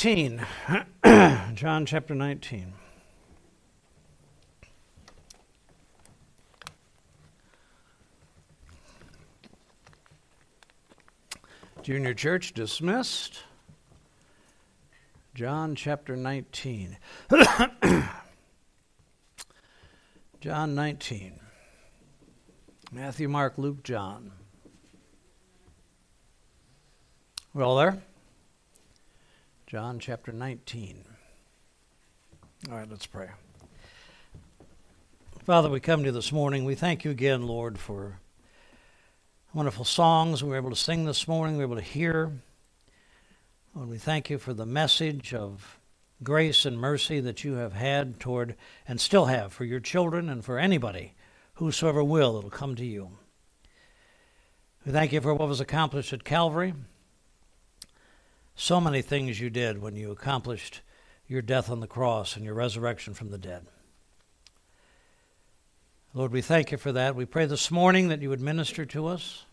19. John chapter 19. Junior church dismissed. John chapter 19. John 19. Matthew, Mark, Luke, John. We're all there? John chapter 19. All right, let's pray. Father, we come to you this morning. We thank you again, Lord, for wonderful songs we were able to sing this morning, we were able to hear. Lord, we thank you for the message of grace and mercy that you have had toward, and still have, for your children and for anybody, whosoever will, that will come to you. We thank you for what was accomplished at Calvary. So many things you did when you accomplished your death on the cross and your resurrection from the dead. Lord, we thank you for that. We pray this morning that you would minister to us.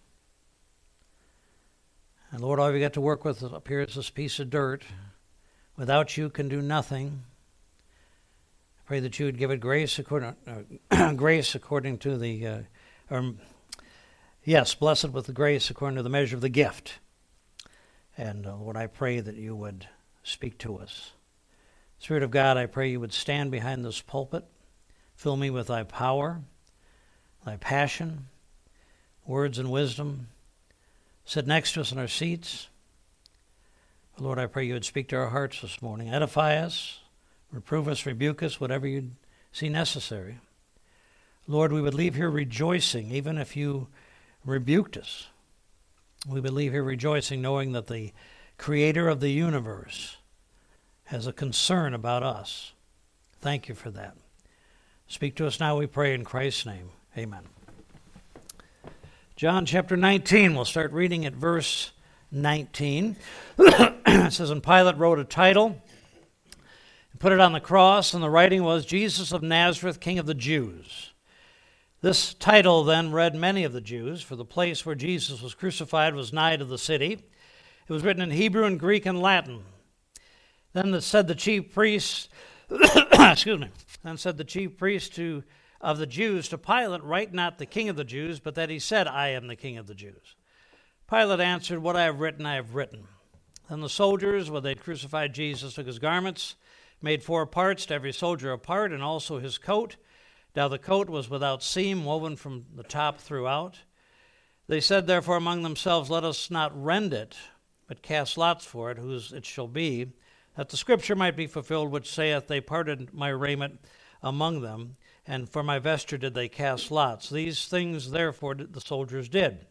And Lord, all we got to work with up here is this piece of dirt. Without you can do nothing. I pray that you would give it grace according to the, blessed with the grace according to the measure of the gift. And Lord, I pray that you would speak to us. Spirit of God, I pray you would stand behind this pulpit. Fill me with thy power, thy passion, words and wisdom. Sit next to us in our seats. Lord, I pray you would speak to our hearts this morning. Edify us, reprove us, rebuke us, whatever you see necessary. Lord, we would leave here rejoicing, even if you rebuked us. We would leave here rejoicing, knowing that the Creator of the universe has a concern about us. Thank you for that. Speak to us now, we pray in Christ's name. Amen. John chapter 19, we'll start reading at verse 19. It says, and Pilate wrote a title and put it on the cross, and the writing was, Jesus of Nazareth, King of the Jews. This title then read many of the Jews, for the place where Jesus was crucified was nigh to the city. It was written in Hebrew and Greek and Latin. Then said the chief priests, Then said the chief priest of the Jews to Pilate, write not the King of the Jews, but that he said, I am the King of the Jews. Pilate answered, what I have written, I have written. Then the soldiers, when they had crucified Jesus, took his garments, made 4 parts, to every soldier a part, and also his coat. Now the coat was without seam, woven from the top throughout. They said therefore among themselves, let us not rend it, but cast lots for it, whose it shall be, that the scripture might be fulfilled, which saith, they parted my raiment among them, and for my vesture did they cast lots. These things therefore the soldiers did.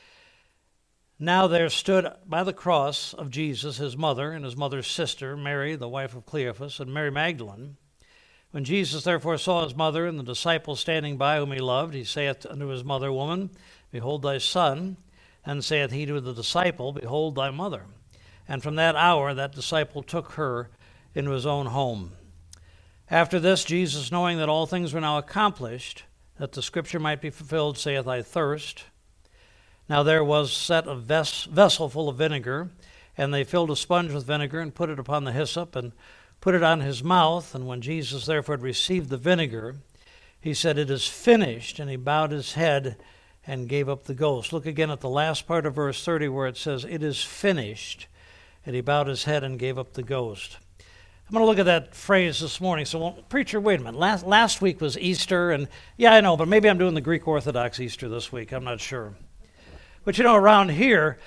Now there stood by the cross of Jesus his mother and his mother's sister, Mary, the wife of Cleophas, and Mary Magdalene. When Jesus therefore saw his mother and the disciple standing by whom he loved, he saith unto his mother, Woman, behold thy son. And saith he to the disciple, Behold thy mother. And from that hour that disciple took her into his own home. After this, Jesus, knowing that all things were now accomplished, that the scripture might be fulfilled, saith, I thirst. Now there was set a vessel full of vinegar, and they filled a sponge with vinegar, and put it upon the hyssop, and put it on his mouth. And when Jesus therefore had received the vinegar, he said, It is finished. And he bowed his head and gave up the ghost. Look again at the last part of verse 30 where it says, It is finished. And he bowed his head and gave up the ghost. I'm going to look at that phrase this morning. So, preacher, wait a minute. Last week was Easter, and yeah, I know, but maybe I'm doing the Greek Orthodox Easter this week. I'm not sure. But around here,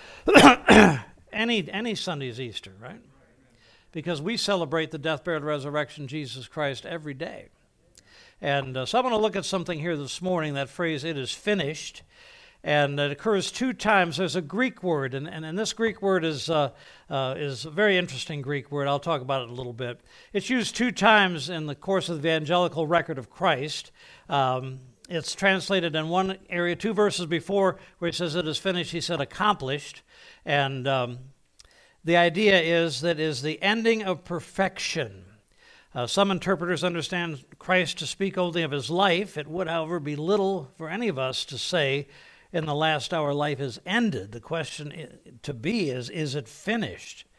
any Sunday is Easter, right? Because we celebrate the death, burial, and resurrection of Jesus Christ every day. And so I'm going to look at something here this morning, that phrase, it is finished. And it occurs 2 times. There's a Greek word, and this Greek word is a very interesting Greek word. I'll talk about it a little bit. It's used 2 times in the course of the evangelical record of Christ. It's translated in one area, 2 verses before, where he says it is finished, he said accomplished. And the idea is that is the ending of perfection. Some interpreters understand Christ to speak only of his life. It would, however, be little for any of us to say in the last hour life is ended. The question to be is it finished?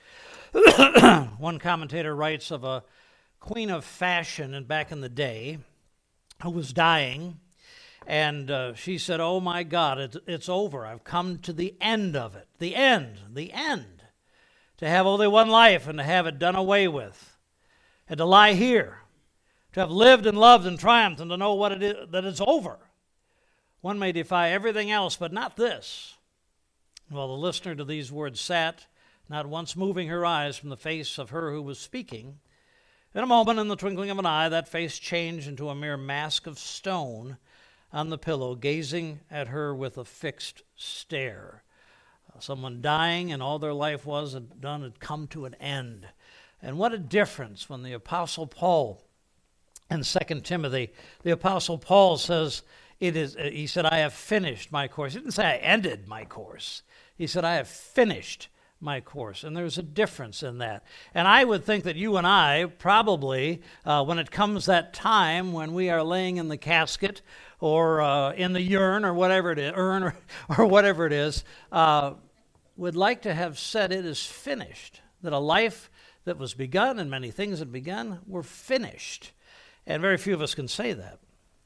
One commentator writes of a queen of fashion and back in the day who was dying, and she said, "Oh my God, it's over. I've come to the end of it. The end. To have only one life and to have it done away with, and to lie here, to have lived and loved and triumphed, and to know what it is, that it's over. One may defy everything else, but not this." Well, the listener to these words sat, not once moving her eyes from the face of her who was speaking. In a moment, in the twinkling of an eye, that face changed into a mere mask of stone on the pillow, gazing at her with a fixed stare. Someone dying, and all their life was done had come to an end. And what a difference when the Apostle Paul in 2 Timothy, the Apostle Paul says, he said, "I have finished my course." He didn't say, "I ended my course." He said, "I have finished my course." And there's a difference in that. And I would think that you and I probably, when it comes that time when we are laying in the casket or in the urn or whatever it is, or whatever it is, would like to have said it is finished, that a life that was begun and many things had begun were finished. And very few of us can say that.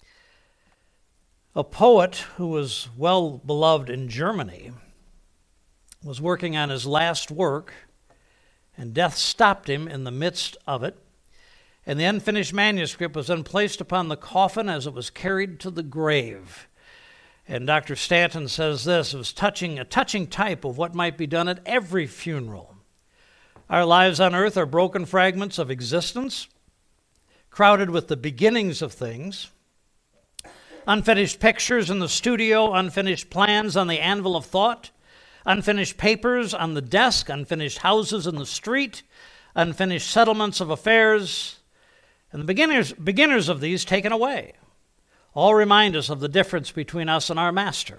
A poet who was well beloved in Germany was working on his last work, and death stopped him in the midst of it, and the unfinished manuscript was then placed upon the coffin as it was carried to the grave. And Dr. Stanton says this: it was a touching type of what might be done at every funeral. Our lives on earth are broken fragments of existence, crowded with the beginnings of things, unfinished pictures in the studio, unfinished plans on the anvil of thought, unfinished papers on the desk, unfinished houses in the street, unfinished settlements of affairs, and the beginners of these taken away. All remind us of the difference between us and our Master.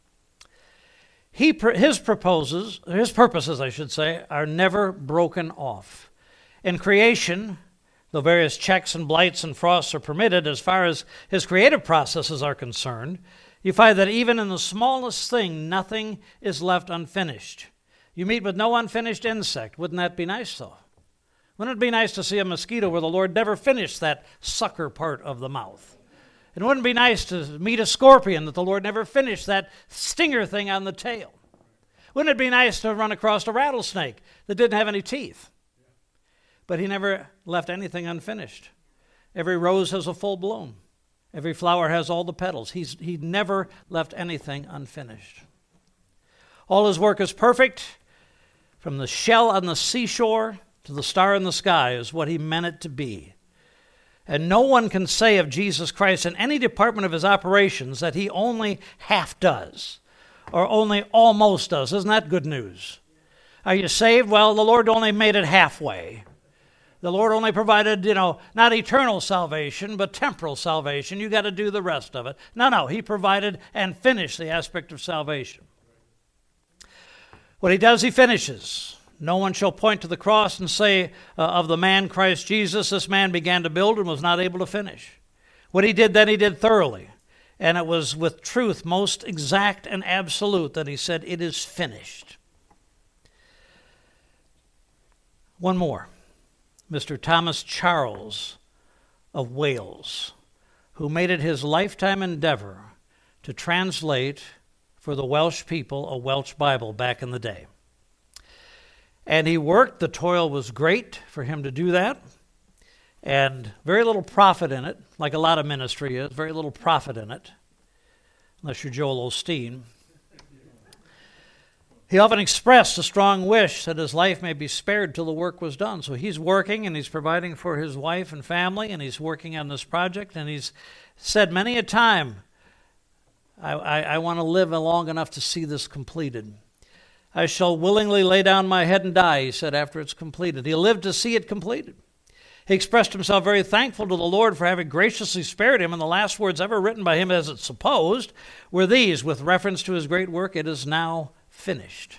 His purposes, are never broken off. In creation, though various checks and blights and frosts are permitted, as far as his creative processes are concerned, you find that even in the smallest thing, nothing is left unfinished. You meet with no unfinished insect. Wouldn't that be nice, though? Wouldn't it be nice to see a mosquito where the Lord never finished that sucker part of the mouth? It wouldn't be nice to meet a scorpion that the Lord never finished that stinger thing on the tail. Wouldn't it be nice to run across a rattlesnake that didn't have any teeth? But he never left anything unfinished. Every rose has a full bloom. Every flower has all the petals. He never left anything unfinished. All his work is perfect. From the shell on the seashore to the star in the sky is what he meant it to be. And no one can say of Jesus Christ in any department of his operations that he only half does or only almost does. Isn't that good news? Are you saved? Well, the Lord only made it halfway. The Lord only provided, not eternal salvation, but temporal salvation. You got to do the rest of it. No, he provided and finished the aspect of salvation. What he does, he finishes. No one shall point to the cross and say of the man Christ Jesus, this man began to build and was not able to finish. What he did then, he did thoroughly. And it was with truth most exact and absolute that he said, "It is finished." One more. Mr. Thomas Charles of Wales, who made it his lifetime endeavor to translate for the Welsh people a Welsh Bible back in the day. And he worked. The toil was great for him to do that. And very little profit in it, like a lot of ministry is, very little profit in it, unless you're Joel Osteen. He often expressed a strong wish that his life may be spared till the work was done. So he's working and he's providing for his wife and family, and he's working on this project, and he's said many a time, I want to live long enough to see this completed. I shall willingly lay down my head and die, he said, after it's completed. He lived to see it completed. He expressed himself very thankful to the Lord for having graciously spared him, and the last words ever written by him, as it's supposed, were these, with reference to his great work: "It is now finished."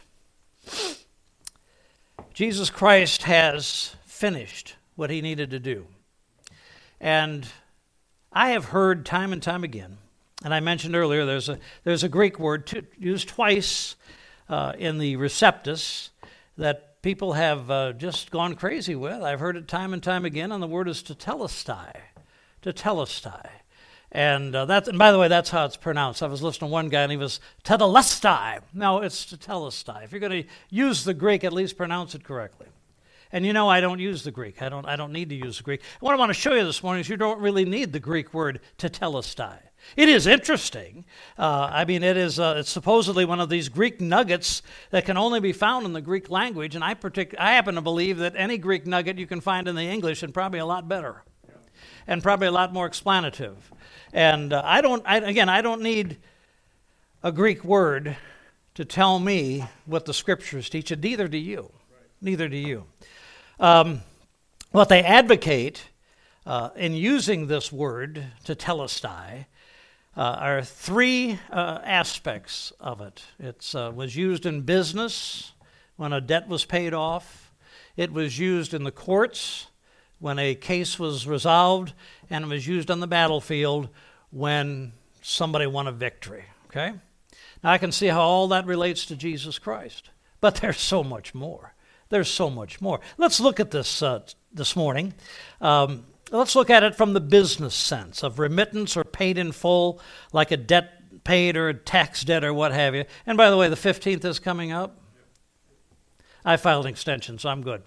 Jesus Christ has finished what he needed to do. And I have heard time and time again, and I mentioned earlier, there's a Greek word used twice in the Receptus that people have just gone crazy with. I've heard it time and time again, and the word is tetelestai. Tetelestai. And and by the way, that's how it's pronounced. I was listening to one guy, and he was tetelestai. No, it's tetelestai. If you're going to use the Greek, at least pronounce it correctly. And you know, I don't use the Greek. I don't need to use the Greek. What I want to show you this morning is you don't really need the Greek word tetelestai. It is interesting. It's supposedly one of these Greek nuggets that can only be found in the Greek language, and I happen to believe that any Greek nugget you can find in the English, and probably a lot better, and probably a lot more explanative. And I don't need a Greek word to tell me what the Scriptures teach, and neither do you. Right. Neither do you. What they advocate in using this word, tetelestai, are three aspects of it. It was used in business when a debt was paid off. It was used in the courts when a case was resolved, and it was used on the battlefield when somebody won a victory. Okay? Now I can see how all that relates to Jesus Christ, but there's so much more. There's so much more. Let's look at this this morning. Let's look at it from the business sense of remittance or paid in full, like a debt paid or a tax debt or what have you. And by the way, the 15th is coming up. I filed an extension, so I'm good.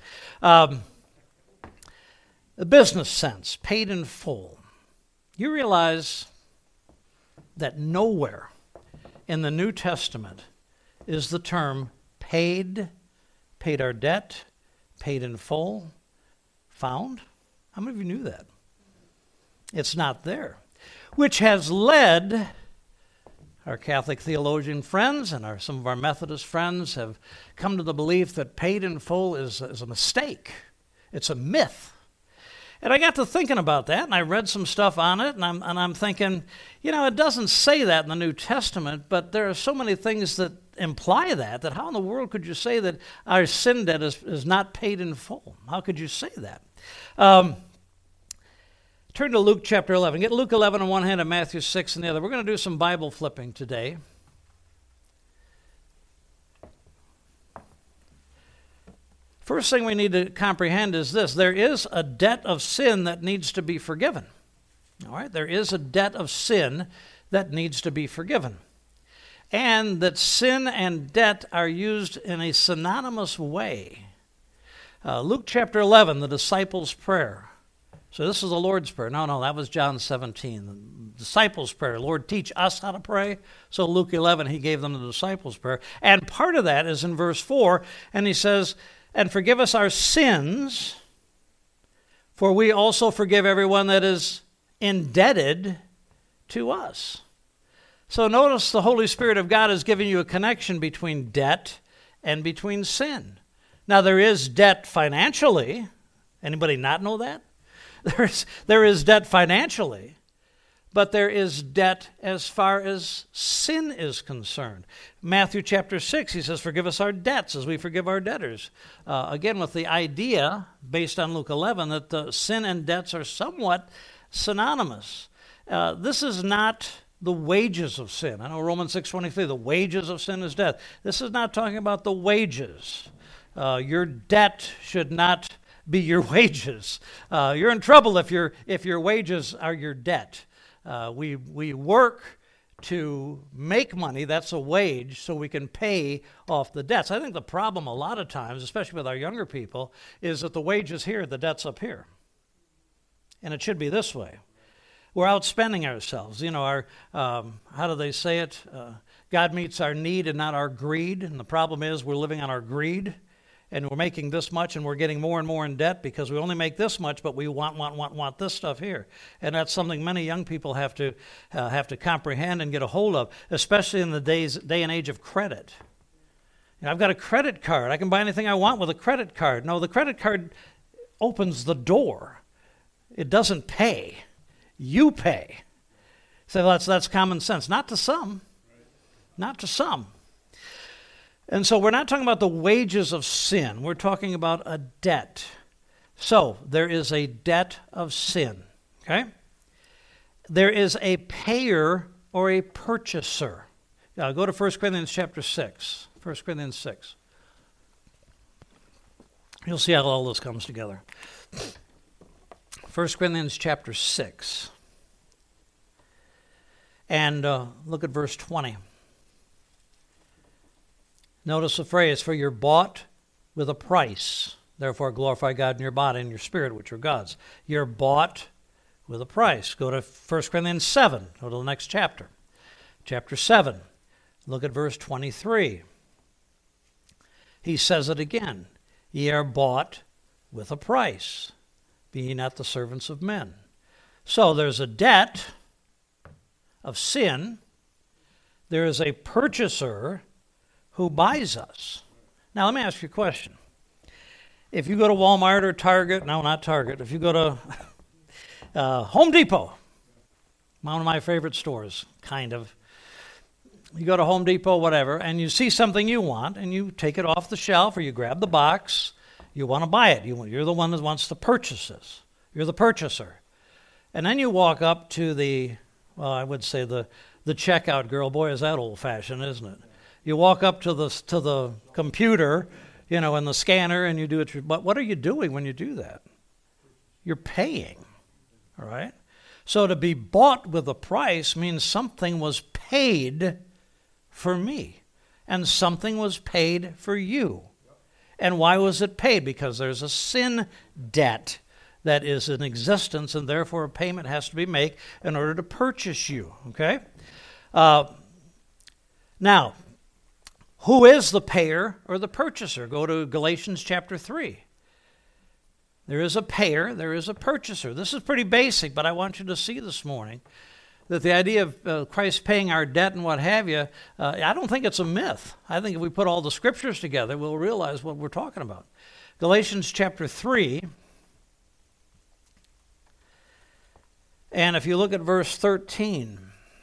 The business sense, paid in full. You realize that nowhere in the New Testament is the term paid our debt, paid in full, found? How many of you knew that? It's not there. Which has led our Catholic theologian friends and some of our Methodist friends have come to the belief that paid in full is a mistake. It's a myth. And I got to thinking about that, and I read some stuff on it, and I'm thinking, it doesn't say that in the New Testament, but there are so many things that imply that how in the world could you say that our sin debt is not paid in full? How could you say that? Turn to Luke chapter 11. Get Luke 11 on one hand and Matthew 6 on the other. We're going to do some Bible flipping today. First thing we need to comprehend is this. There is a debt of sin that needs to be forgiven. All right? There is a debt of sin that needs to be forgiven. And that sin and debt are used in a synonymous way. Luke chapter 11, the disciples' prayer. So this is the Lord's Prayer. No, that was John 17. The disciples' prayer. Lord, teach us how to pray. So Luke 11, he gave them the disciples' prayer. And part of that is in verse 4, and he says, and forgive us our sins, for we also forgive everyone that is indebted to us. So notice the Holy Spirit of God is giving you a connection between debt and between sin. Now there is debt financially. Anybody not know that? There is debt financially, but there is debt as far as sin is concerned. Matthew chapter 6, he says, forgive us our debts as we forgive our debtors. Again, with the idea, based on Luke 11, that the sin and debts are somewhat synonymous. This is not the wages of sin. I know Romans 6:23, the wages of sin is death. This is not talking about the wages. Your debt should not be your wages. You're in trouble if your wages are your debt. We work to make money, that's a wage, so we can pay off the debts. I think the problem a lot of times, especially with our younger people, is that the wage is here, the debt's up here. And it should be this way. We're outspending ourselves. How do they say it? God meets our need and not our greed. And the problem is we're living on our greed. And we're making this much and we're getting more and more in debt because we only make this much, but we want this stuff here. And that's something many young people have to comprehend and get a hold of, especially in the day and age of credit. I've got a credit card. I can buy anything I want with a credit card. No, the credit card opens the door. It doesn't pay. You pay. So that's common sense. Not to some. Not to some. And so we're not talking about the wages of sin. We're talking about a debt. So there is a debt of sin. Okay? There is a payer or a purchaser. Go to 1 Corinthians chapter 6. 1 Corinthians 6. You'll see how all this comes together. 1 Corinthians chapter 6. And look at verse 20. Notice the phrase, for you're bought with a price. Therefore glorify God in your body and your spirit, which are God's. You're bought with a price. Go to 1 Corinthians 7. Go to the next chapter. Chapter 7. Look at verse 23. He says it again. Ye are bought with a price. Be ye not the servants of men. So there's a debt of sin. There is a purchaser who buys us. Now let me ask you a question. If you go to Walmart or Target, no, not Target, if you go to Home Depot, one of my favorite stores, kind of. You go to Home Depot, whatever, and you see something you want, and you take it off the shelf, or you grab the box, you want to buy it. You're the one that wants to purchase this. You're the purchaser. And then you walk up to I would say the checkout girl. Boy, is that old-fashioned, isn't it? You walk up to the computer, and the scanner, and you do it. But what are you doing when you do that? You're paying, all right? So to be bought with a price means something was paid for me, and something was paid for you. And why was it paid? Because there's a sin debt that is in existence, and therefore a payment has to be made in order to purchase you, okay? Now, who is the payer or the purchaser? Go to Galatians chapter 3. There is a payer, there is a purchaser. This is pretty basic, but I want you to see this morning that the idea of Christ paying our debt and what have you, I don't think it's a myth. I think if we put all the scriptures together, we'll realize what we're talking about. Galatians chapter 3, and if you look at verse 13,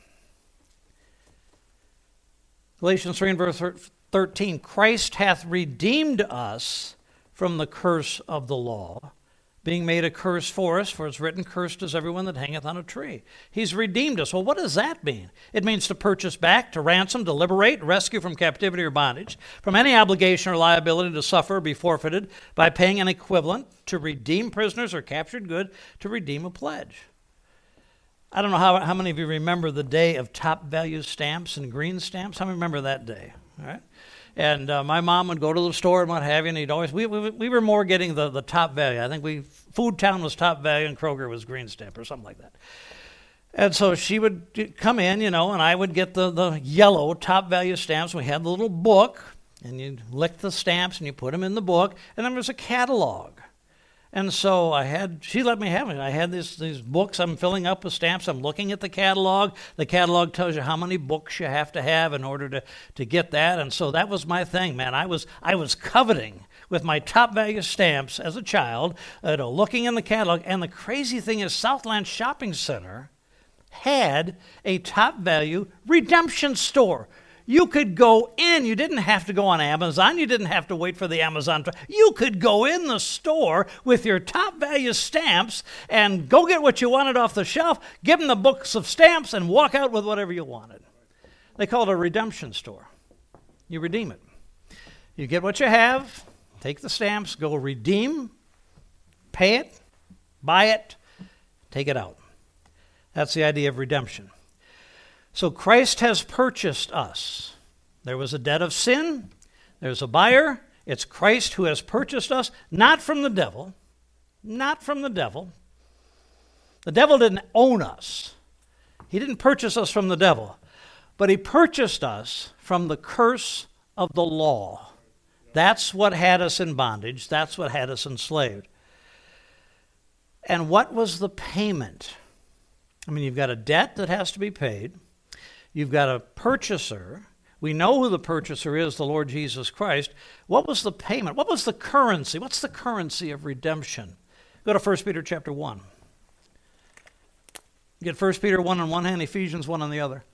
Galatians 3 and verse 13, Christ hath redeemed us from the curse of the law, being made a curse for us, for it's written, cursed is everyone that hangeth on a tree. He's redeemed us. Well, what does that mean? It means to purchase back, to ransom, to liberate, rescue from captivity or bondage, from any obligation or liability to suffer or be forfeited by paying an equivalent, to redeem prisoners or captured good, to redeem a pledge. I don't know how many of you remember the day of top value stamps and green stamps. How many remember that day? All right. And my mom would go to the store and what have you, and he'd always, we were more getting the top value. I think Food Town was top value and Kroger was green stamp or something like that. And so she would come in, and I would get the yellow top value stamps. We had the little book, and you lick the stamps and you put them in the book, and then there was a catalog. And so she let me have it. I had these books I'm filling up with stamps. I'm looking at the catalog. The catalog tells you how many books you have to have in order to get that. And so that was my thing, man. I was coveting with my top value stamps as a child, looking in the catalog. And the crazy thing is Southland Shopping Center had a top value redemption store. You could go in. You didn't have to go on Amazon. You didn't have to wait for the Amazon. You could go in the store with your top value stamps and go get what you wanted off the shelf, give them the books of stamps, and walk out with whatever you wanted. They call it a redemption store. You redeem it. You get what you have, take the stamps, go redeem, pay it, buy it, take it out. That's the idea of redemption. So Christ has purchased us. There was a debt of sin. There's a buyer. It's Christ who has purchased us, not from the devil. Not from the devil. The devil didn't own us. He didn't purchase us from the devil. But he purchased us from the curse of the law. That's what had us in bondage. That's what had us enslaved. And what was the payment? I mean, you've got a debt that has to be paid. You've got a purchaser. We know who the purchaser is, the Lord Jesus Christ. What was the payment? What was the currency? What's the currency of redemption? Go to 1 Peter chapter 1. Get 1 Peter 1 on one hand, Ephesians 1 on the other.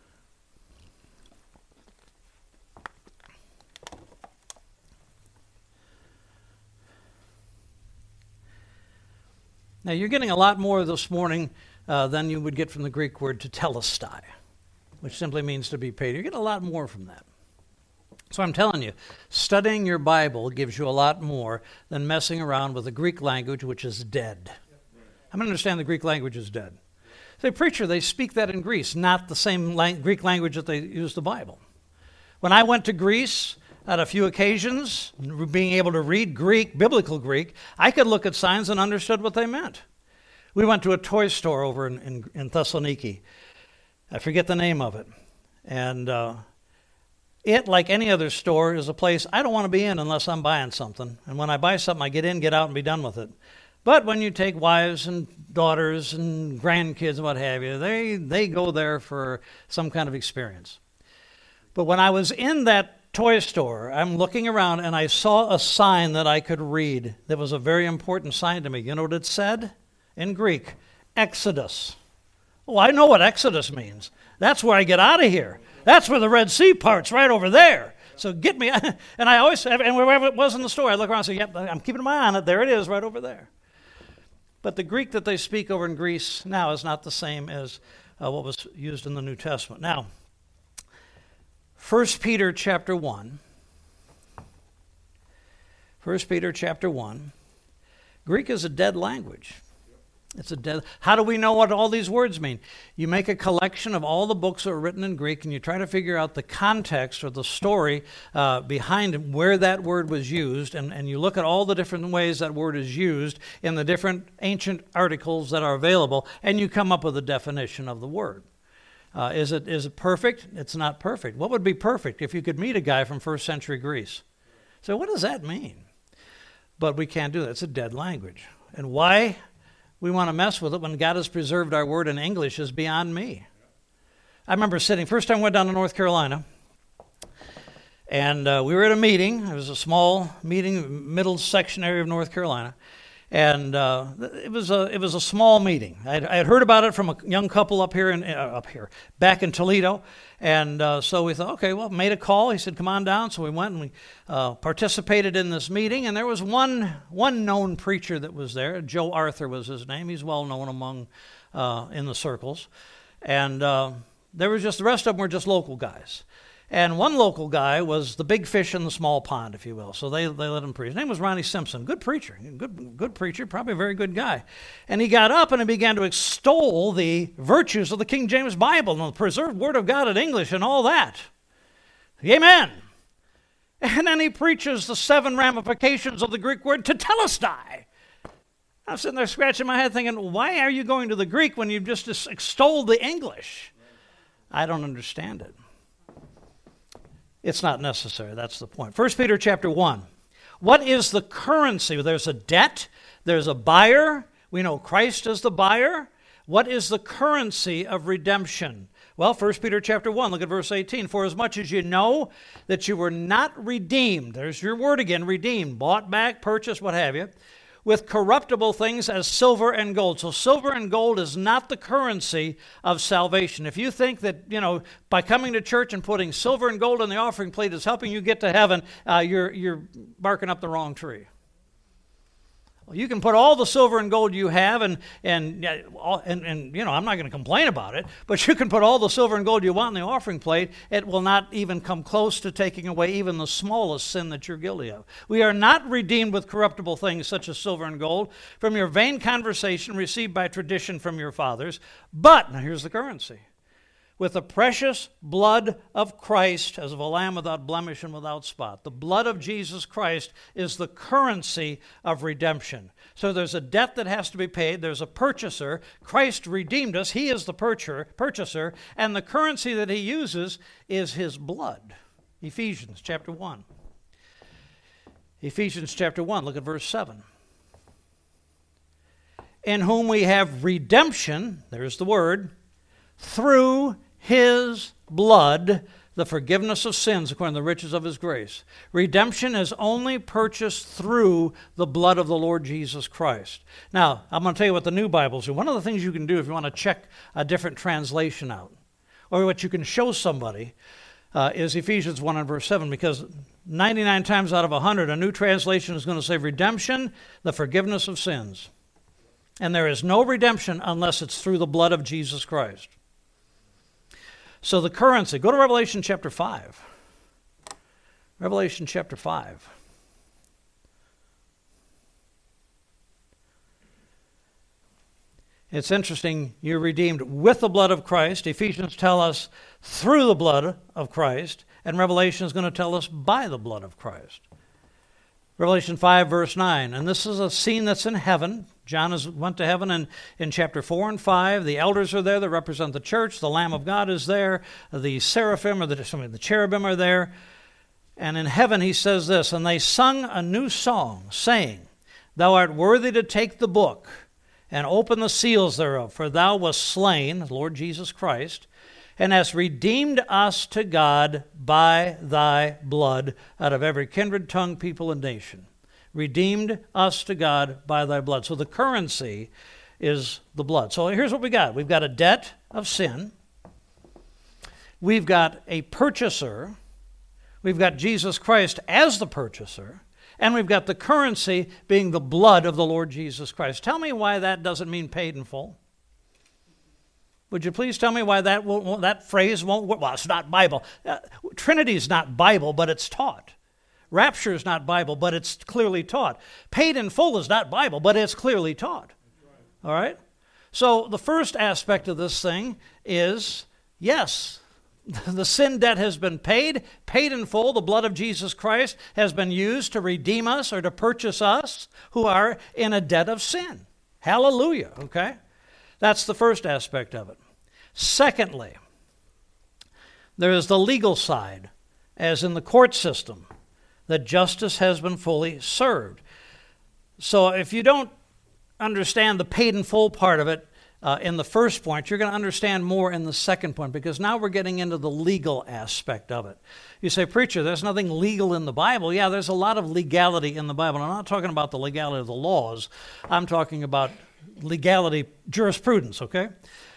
Now, you're getting a lot more this morning than you would get from the Greek word tetelestai, which simply means to be paid. You get a lot more from that. So I'm telling you, studying your Bible gives you a lot more than messing around with the Greek language, which is dead. I understand the Greek language is dead. Say, preacher, they speak that in Greece, not the same Greek language that they use the Bible. When I went to Greece, at a few occasions, being able to read Greek, biblical Greek, I could look at signs and understood what they meant. We went to a toy store over in Thessaloniki. I forget the name of it. And it, like any other store, is a place I don't want to be in unless I'm buying something. And when I buy something, I get in, get out, and be done with it. But when you take wives and daughters and grandkids and what have you, they go there for some kind of experience. But when I was in that toy store, I'm looking around and I saw a sign that I could read that was a very important sign to me. You know what it said? In Greek, Exodus. Oh, I know what Exodus means. That's where I get out of here. That's where the Red Sea part's, right over there. So get me. And I always, and wherever it was in the store, I look around and say, yep, I'm keeping my eye on it. There it is, right over there. But the Greek that they speak over in Greece now is not the same as what was used in the New Testament. Now, 1 Peter chapter 1. 1 Peter chapter 1. Greek is a dead language. It's a dead. How do we know what all these words mean? You make a collection of all the books that are written in Greek, and you try to figure out the context or the story behind where that word was used, and you look at all the different ways that word is used in the different ancient articles that are available, and you come up with a definition of the word. Is it perfect? It's not perfect. What would be perfect if you could meet a guy from first century Greece? So what does that mean? But we can't do that. It's a dead language. And why we want to mess with it when God has preserved our word in English is beyond me. I remember first time I went down to North Carolina, and we were at a meeting. It was a small meeting, middle section area of North Carolina, and it was a small meeting. I had heard about it from a young couple back in Toledo, and so we thought, okay, well, made a call. He said, come on down. So we went and we participated in this meeting, and there was one known preacher that was there. Joe Arthur was his name. He's well known among in the circles, and there was just the rest of them were just local guys. And one local guy was the big fish in the small pond, if you will. So they let him preach. His name was Ronnie Simpson. Good preacher. Good preacher, probably a very good guy. And he got up and he began to extol the virtues of the King James Bible and the preserved Word of God in English and all that. Amen. And then he preaches the 7 ramifications of the Greek word tetelestai. I'm sitting there scratching my head thinking, why are you going to the Greek when you've just extolled the English? I don't understand it. It's not necessary. That's the point. 1 Peter chapter 1. What is the currency? There's a debt. There's a buyer. We know Christ is the buyer. What is the currency of redemption? Well, 1 Peter chapter 1, look at verse 18. For as much as you know that you were not redeemed, there's your word again, redeemed, bought back, purchased, what have you, with corruptible things as silver and gold. So silver and gold is not the currency of salvation. If you think that, by coming to church and putting silver and gold in the offering plate is helping you get to heaven, you're barking up the wrong tree. You can put all the silver and gold you have, and I'm not going to complain about it, but you can put all the silver and gold you want in the offering plate. It will not even come close to taking away even the smallest sin that you're guilty of. We are not redeemed with corruptible things such as silver and gold from your vain conversation received by tradition from your fathers, but, now here's the currency, with the precious blood of Christ as of a lamb without blemish and without spot. The blood of Jesus Christ is the currency of redemption. So there's a debt that has to be paid. There's a purchaser. Christ redeemed us. He is the purchaser. And the currency that he uses is his blood. Ephesians chapter 1. Ephesians chapter 1, look at verse 7. In whom we have redemption, there's the word, through his blood, the forgiveness of sins according to the riches of his grace. Redemption is only purchased through the blood of the Lord Jesus Christ. Now, I'm going to tell you what the new Bibles do. One of the things you can do if you want to check a different translation out, or what you can show somebody, is Ephesians 1 and verse 7, because 99 times out of 100, a new translation is going to say redemption, the forgiveness of sins. And there is no redemption unless it's through the blood of Jesus Christ. So the currency, go to Revelation chapter 5. Revelation chapter 5. It's interesting, you're redeemed with the blood of Christ. Ephesians tell us through the blood of Christ, and Revelation is going to tell us by the blood of Christ. Revelation 5, verse 9, and this is a scene that's in heaven. John went to heaven, and in chapter 4 and 5, the elders are there that represent the church. The Lamb of God is there. The seraphim, or the cherubim are there. And in heaven he says this, and they sung a new song, saying, Thou art worthy to take the book and open the seals thereof, for thou wast slain, Lord Jesus Christ, and hast redeemed us to God by thy blood out of every kindred, tongue, people, and nation. Redeemed us to God by thy blood. So the currency is the blood. So here's what we got. We've got a debt of sin. We've got a purchaser. We've got Jesus Christ as the purchaser. And we've got the currency being the blood of the Lord Jesus Christ. Tell me why that doesn't mean paid in full. Would you please tell me why that phrase won't work? Well, it's not Bible. Trinity is not Bible, but it's taught. Rapture is not Bible, but it's clearly taught. Paid in full is not Bible, but it's clearly taught. All right? So the first aspect of this thing is, yes, the sin debt has been paid in full. The blood of Jesus Christ has been used to redeem us or to purchase us who are in a debt of sin. Hallelujah, okay? That's the first aspect of it. Secondly, there is the legal side, as in the court system, that justice has been fully served. So if you don't understand the paid in full part of it, in the first point, you're going to understand more in the second point, because now we're getting into the legal aspect of it. You say, preacher, there's nothing legal in the Bible. Yeah, there's a lot of legality in the Bible. I'm not talking about the legality of the laws. I'm talking about legality, jurisprudence, okay?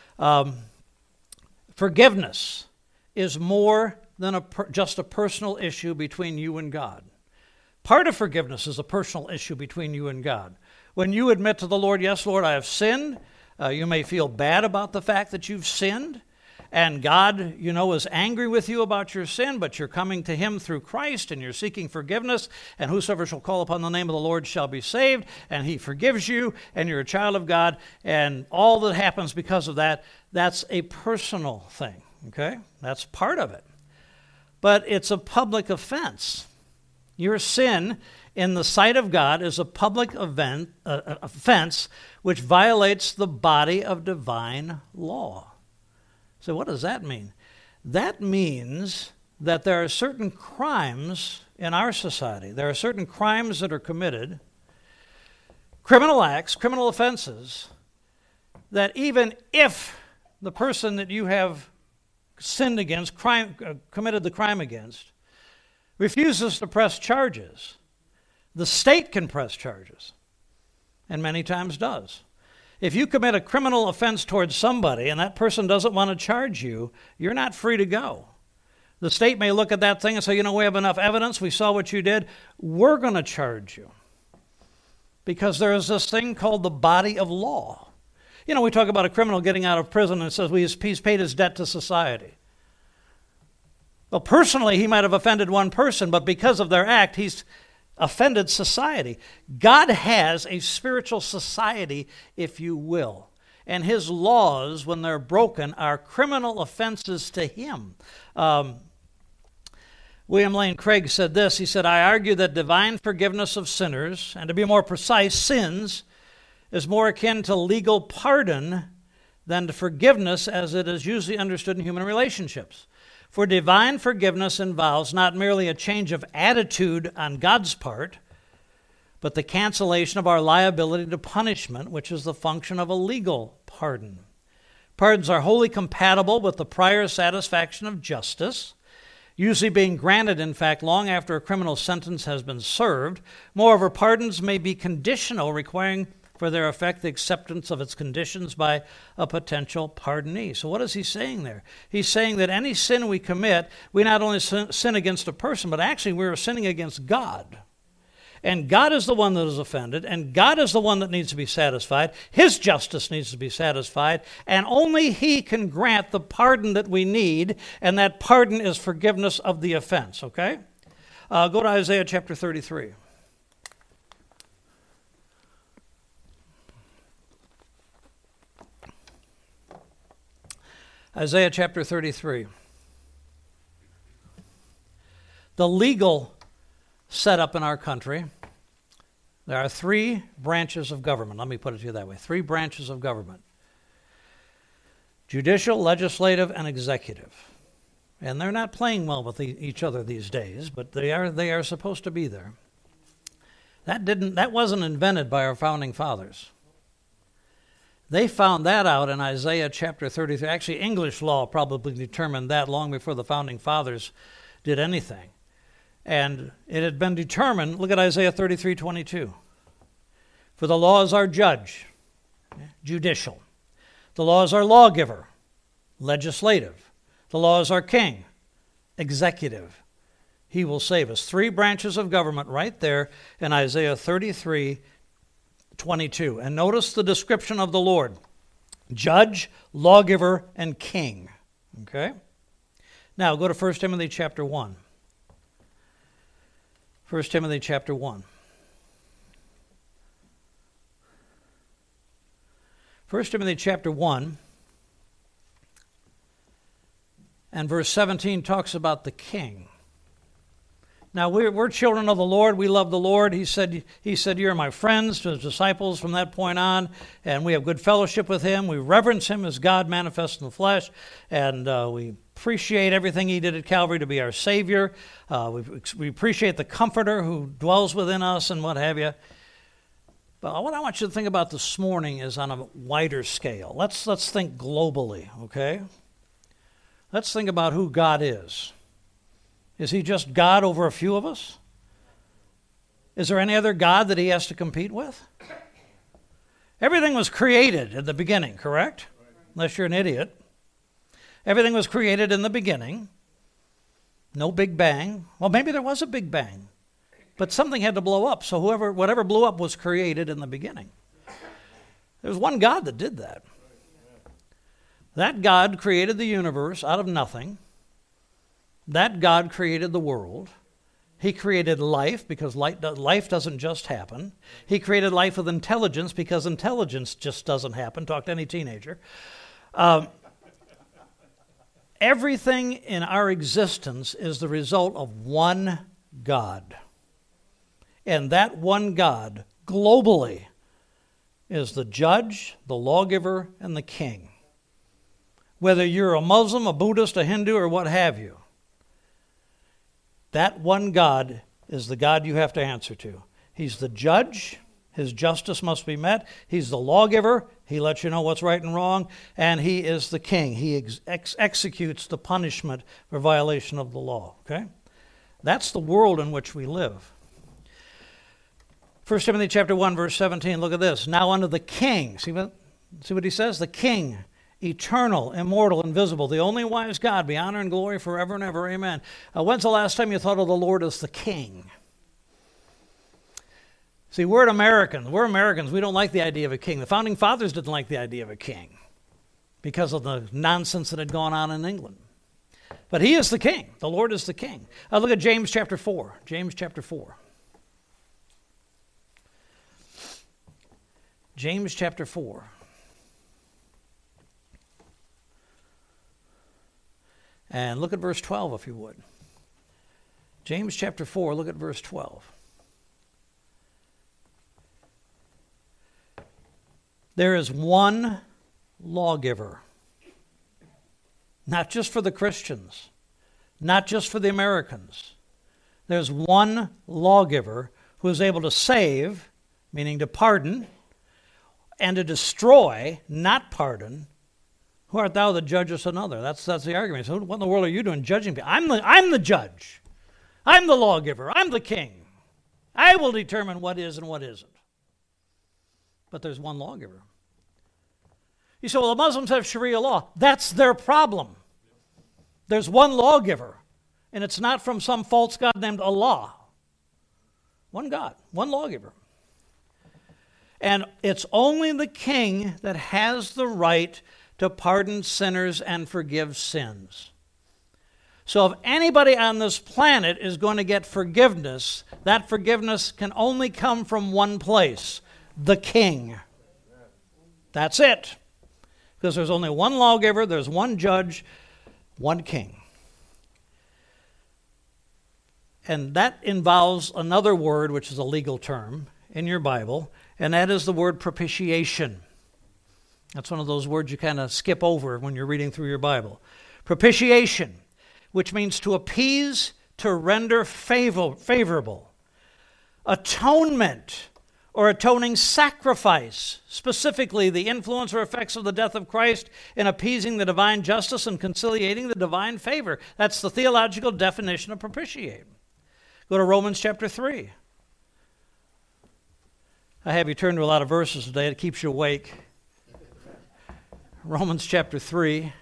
Forgiveness is more than just a personal issue between you and God. Part of forgiveness is a personal issue between you and God. When you admit to the Lord, yes, Lord, I have sinned, you may feel bad about the fact that you've sinned, and God, is angry with you about your sin, but you're coming to Him through Christ, and you're seeking forgiveness, and whosoever shall call upon the name of the Lord shall be saved, and He forgives you, and you're a child of God, and all that happens because of that, that's a personal thing, okay? That's part of it. But it's a public offense. Your sin in the sight of God is a public offense which violates the body of divine law. So what does that mean? That means that there are certain crimes in our society. There are certain crimes that are committed, criminal acts, criminal offenses, that even if the person that you have sinned against, committed the crime against, refuses to press charges, the state can press charges, and many times does. If you commit a criminal offense towards somebody and that person doesn't want to charge you, you're not free to go. The state may look at that thing and say, we have enough evidence, we saw what you did, we're going to charge you. Because there is this thing called the body of law. We talk about a criminal getting out of prison and it says he's paid his debt to society. Well, personally, he might have offended one person, but because of their act, he's offended society. God has a spiritual society, if you will. And His laws, when they're broken, are criminal offenses to Him. William Lane Craig said this. He said, I argue that divine forgiveness of sinners, and to be more precise, sins, is more akin to legal pardon than to forgiveness as it is usually understood in human relationships. For divine forgiveness involves not merely a change of attitude on God's part, but the cancellation of our liability to punishment, which is the function of a legal pardon. Pardons are wholly compatible with the prior satisfaction of justice, usually being granted, in fact, long after a criminal sentence has been served. Moreover, pardons may be conditional, requiring for their effect the acceptance of its conditions by a potential pardonee. So what is he saying there? He's saying that any sin we commit, we not only sin against a person, but actually we're sinning against God. And God is the one that is offended, and God is the one that needs to be satisfied. His justice needs to be satisfied, and only He can grant the pardon that we need, and that pardon is forgiveness of the offense, okay? Go to Isaiah chapter 33. Isaiah chapter 33. The legal setup in our country, there are three branches of government. Let me put it to you that way. Three branches of government. Judicial, legislative, and executive. And they're not playing well with each other these days, but they are supposed to be there. That wasn't invented by our founding fathers. They found that out in Isaiah chapter 33. Actually, English law probably determined that long before the founding fathers did anything. And it had been determined, look at Isaiah 33:22. For the law is our judge, judicial. The law is our lawgiver, legislative. The law is our king, executive. He will save us. Three branches of government right there in Isaiah 33:22. And notice the description of the Lord. Judge, lawgiver, and king. Okay? Now go to 1 Timothy chapter 1. 1 Timothy chapter 1. 1 Timothy chapter 1 and verse 17 talks about the king. Now, we're children of the Lord. We love the Lord. He said, you're my friends, to his disciples from that point on, and we have good fellowship with him. We reverence him as God manifest in the flesh, and we appreciate everything he did at Calvary to be our Savior. We appreciate the Comforter who dwells within us and what have you. But what I want you to think about this morning is on a wider scale. Let's think globally, okay? Let's think about who God is. Is he just God over a few of us? Is there any other God that he has to compete with? Everything was created at the beginning, correct? Unless you're an idiot. Everything was created in the beginning. No Big Bang. Well, maybe there was a Big Bang. But something had to blow up. So whatever blew up was created in the beginning. There's one God that did that. That God created the universe out of nothing. That God created the world. He created life because life doesn't just happen. He created life with intelligence because intelligence just doesn't happen. Talk to any teenager. Everything in our existence is the result of one God. And that one God, globally, is the judge, the lawgiver, and the king. Whether you're a Muslim, a Buddhist, a Hindu, or what have you, that one God is the God you have to answer to. He's the judge. His justice must be met. He's the lawgiver. He lets you know what's right and wrong. And he is the king. He executes the punishment for violation of the law. Okay? That's the world in which we live. 1 Timothy chapter 1, verse 17, look at this. Now unto the king. See what he says? The king, eternal, immortal, invisible, the only wise God, be honor and glory forever and ever. Amen. When's the last time you thought of the Lord as the king? See, we're Americans. We're Americans. We don't like the idea of a king. The founding fathers didn't like the idea of a king because of the nonsense that had gone on in England. But he is the king. The Lord is the king. Look at James chapter 4. James chapter 4. James chapter 4. And look at verse 12 if you would. James chapter 4, look at verse 12. There is one lawgiver, not just for the Christians, not just for the Americans. There's one lawgiver who is able to save, meaning to pardon, and to destroy, not pardon. Who art thou that judgest another? That's the argument. So what in the world are you doing judging people? I'm the judge. I'm the lawgiver. I'm the king. I will determine what is and what isn't. But there's one lawgiver. You say, well, the Muslims have Sharia law. That's their problem. There's one lawgiver, and it's not from some false god named Allah. One God, one lawgiver. And it's only the king that has the right to pardon sinners and forgive sins. So if anybody on this planet is going to get forgiveness, that forgiveness can only come from one place, the King. That's it. Because there's only one lawgiver, there's one judge, one king. And that involves another word, which is a legal term in your Bible, and that is the word propitiation. That's one of those words you kind of skip over when you're reading through your Bible. Propitiation, which means to appease, to render favorable. Atonement, or atoning sacrifice, specifically the influence or effects of the death of Christ in appeasing the divine justice and conciliating the divine favor. That's the theological definition of propitiate. Go to Romans chapter 3. I have you turn to a lot of verses today. It keeps you awake. Romans chapter 3.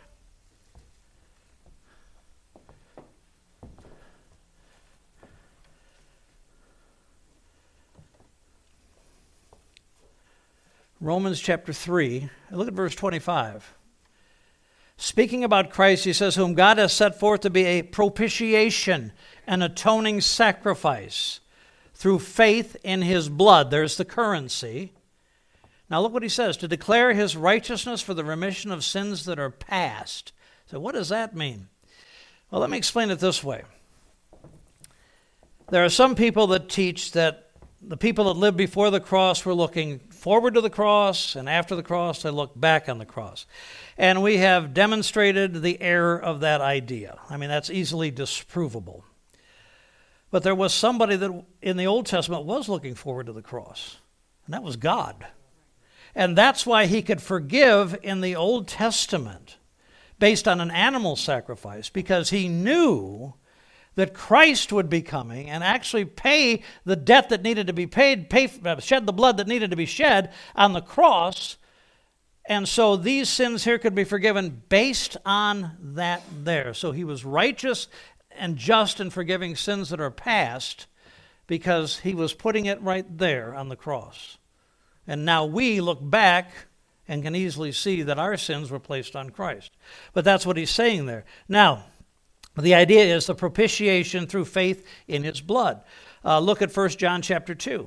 Romans chapter 3, look at verse 25. Speaking about Christ, he says, whom God has set forth to be a propitiation, an atoning sacrifice, through faith in his blood. There's the currency. Now look what he says, to declare his righteousness for the remission of sins that are past. So what does that mean? Well, let me explain it this way. There are some people that teach that the people that lived before the cross were looking forward to the cross, and after the cross, they look back on the cross. And we have demonstrated the error of that idea. I mean, that's easily disprovable. But there was somebody that in the Old Testament was looking forward to the cross, and that was God. And that's why he could forgive in the Old Testament based on an animal sacrifice, because he knew that Christ would be coming and actually pay the debt that needed to be paid, shed the blood that needed to be shed on the cross. And so these sins here could be forgiven based on that there. So he was righteous and just in forgiving sins that are past because he was putting it right there on the cross. And now we look back and can easily see that our sins were placed on Christ. But that's what he's saying there. Now, the idea is the propitiation through faith in his blood. Look at 1 John chapter 2.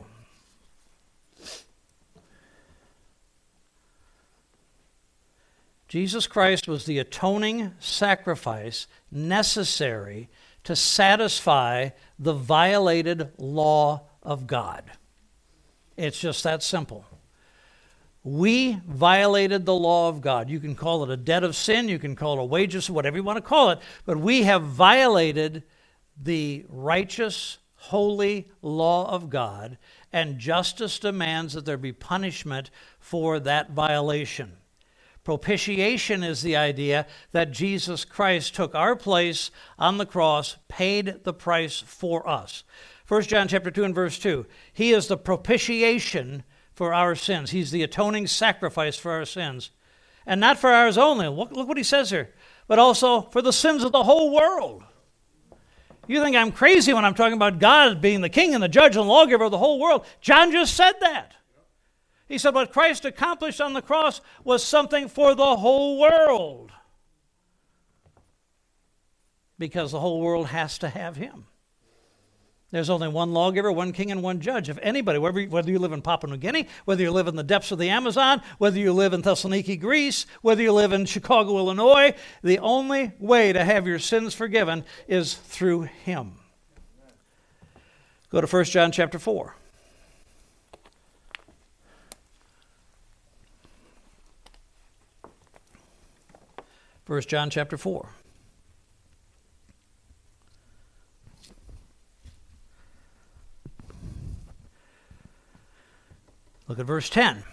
Jesus Christ was the atoning sacrifice necessary to satisfy the violated law of God. It's just that simple. We violated the law of God. You can call it a debt of sin, you can call it a wages, whatever you want to call it, but we have violated the righteous, holy law of God, and justice demands that there be punishment for that violation. Propitiation is the idea that Jesus Christ took our place on the cross, paid the price for us. 1 John chapter 2 and verse 2, he is the propitiation for our sins. He's the atoning sacrifice for our sins. And not for ours only. Look what he says here. But also for the sins of the whole world. You think I'm crazy when I'm talking about God being the king and the judge and lawgiver of the whole world. John just said that. He said what Christ accomplished on the cross was something for the whole world. Because the whole world has to have him. There's only one lawgiver, one king, and one judge. If anybody, whether you live in Papua New Guinea, whether you live in the depths of the Amazon, whether you live in Thessaloniki, Greece, whether you live in Chicago, Illinois, the only way to have your sins forgiven is through him. Go to 1 John chapter 4. First John chapter 4. Look at verse 10.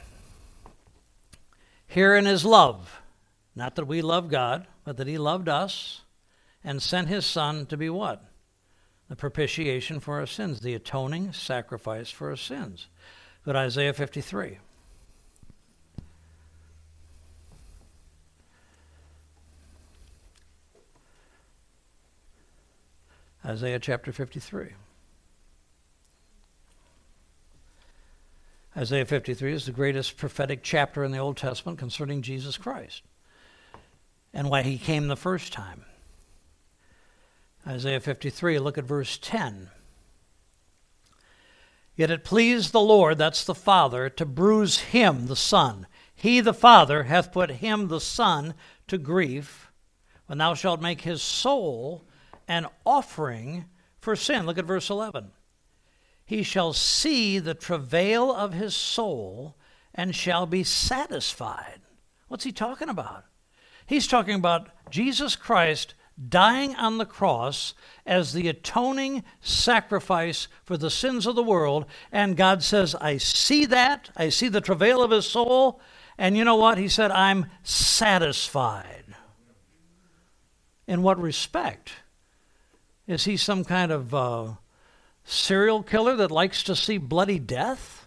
Herein is love, not that we love God, but that he loved us and sent his Son to be what? The propitiation for our sins, the atoning sacrifice for our sins. Go to Isaiah 53. Isaiah chapter 53. Isaiah 53 is the greatest prophetic chapter in the Old Testament concerning Jesus Christ and why he came the first time. Isaiah 53, look at verse 10. Yet it pleased the Lord, that's the Father, to bruise him, the Son. He, the Father, hath put him, the Son, to grief, when thou shalt make his soul an offering for sin. Look at verse 11. He shall see the travail of his soul and shall be satisfied. What's he talking about? He's talking about Jesus Christ dying on the cross as the atoning sacrifice for the sins of the world. And God says, I see that. I see the travail of his soul. And you know what? He said, I'm satisfied. In what respect? Is he some kind of serial killer that likes to see bloody death?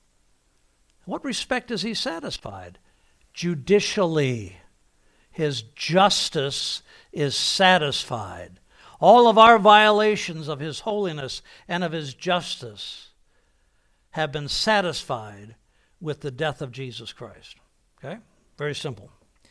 In what respect is he satisfied? Judicially. His justice is satisfied. All of our violations of his holiness and of his justice have been satisfied with the death of Jesus Christ. Okay? Very simple.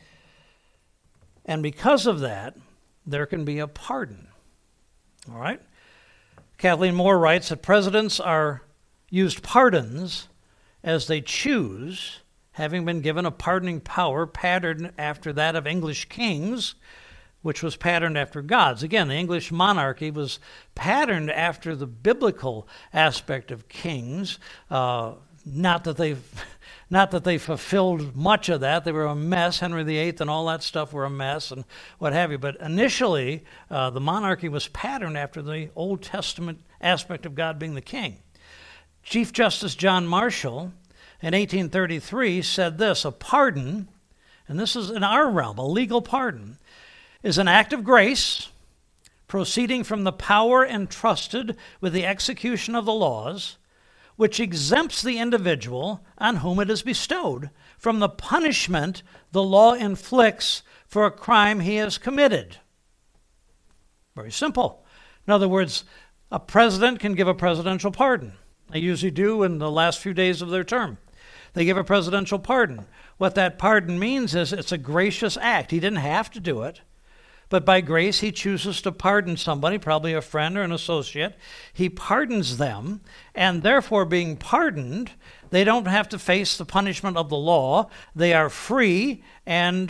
And because of that, there can be a pardon. All right? Kathleen Moore writes that presidents are used pardons as they choose, having been given a pardoning power patterned after that of English kings, which was patterned after God's. Again, the English monarchy was patterned after the biblical aspect of kings. Not that they fulfilled much of that. They were a mess. Henry VIII and all that stuff were a mess and what have you. But initially, the monarchy was patterned after the Old Testament aspect of God being the king. Chief Justice John Marshall in 1833 said this, a pardon, and this is in our realm, a legal pardon, is an act of grace proceeding from the power entrusted with the execution of the laws, which exempts the individual on whom it is bestowed from the punishment the law inflicts for a crime he has committed. Very simple. In other words, a president can give a presidential pardon. They usually do in the last few days of their term. They give a presidential pardon. What that pardon means is it's a gracious act. He didn't have to do it. But by grace, he chooses to pardon somebody, probably a friend or an associate. He pardons them, and therefore being pardoned, they don't have to face the punishment of the law. They are free and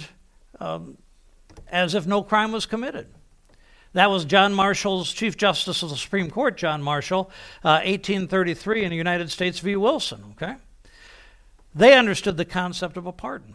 as if no crime was committed. That was John Marshall's Chief Justice of the Supreme Court, John Marshall, 1833 in the United States v. Wilson, okay? They understood the concept of a pardon.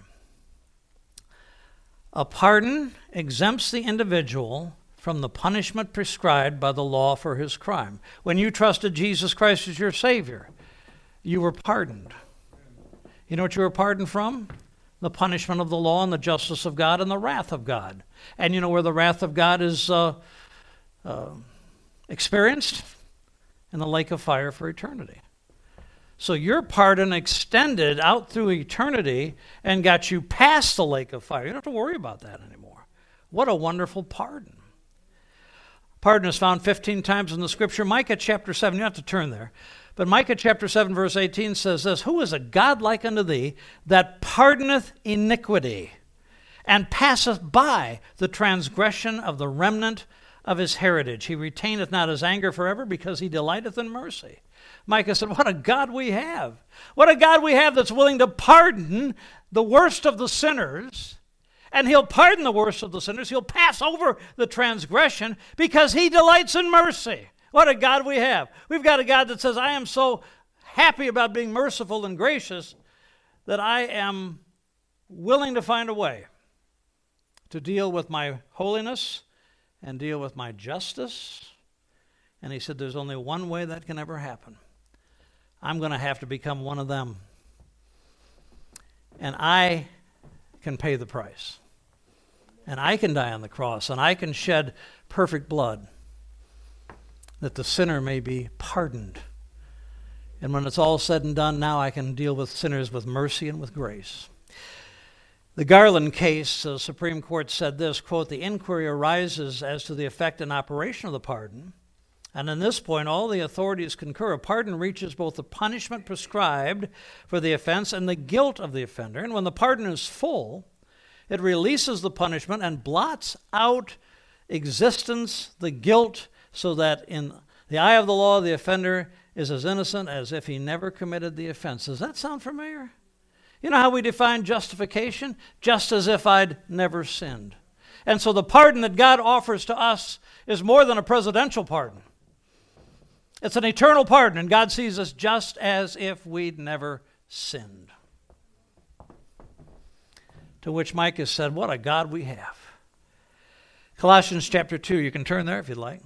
A pardon exempts the individual from the punishment prescribed by the law for his crime. When you trusted Jesus Christ as your Savior, you were pardoned. You know what you were pardoned from? The punishment of the law and the justice of God and the wrath of God. And you know where the wrath of God is experienced? In the lake of fire for eternity. So your pardon extended out through eternity and got you past the lake of fire. You don't have to worry about that anymore. What a wonderful pardon. Pardon is found 15 times in the Scripture. Micah chapter 7, you don't have to turn there. But Micah chapter 7 verse 18 says this, who is a God like unto thee that pardoneth iniquity and passeth by the transgression of the remnant of his heritage? He retaineth not his anger forever because he delighteth in mercy. Micah said, what a God we have. What a God we have that's willing to pardon the worst of the sinners. And he'll pardon the worst of the sinners. He'll pass over the transgression because he delights in mercy. What a God we have. We've got a God that says, I am so happy about being merciful and gracious that I am willing to find a way to deal with my holiness and deal with my justice. And he said, there's only one way that can ever happen. I'm going to have to become one of them. And I can pay the price. And I can die on the cross. And I can shed perfect blood that the sinner may be pardoned. And when it's all said and done, now I can deal with sinners with mercy and with grace. The Garland case, the Supreme Court said this, quote, the inquiry arises as to the effect and operation of the pardon. And in this point, all the authorities concur. A pardon reaches both the punishment prescribed for the offense and the guilt of the offender. And when the pardon is full, it releases the punishment and blots out existence, the guilt, so that in the eye of the law, the offender is as innocent as if he never committed the offense. Does that sound familiar? You know how we define justification? Just as if I'd never sinned. And so the pardon that God offers to us is more than a presidential pardon. It's an eternal pardon, and God sees us just as if we'd never sinned. To which Micah said, what a God we have. Colossians chapter 2, you can turn there if you'd like.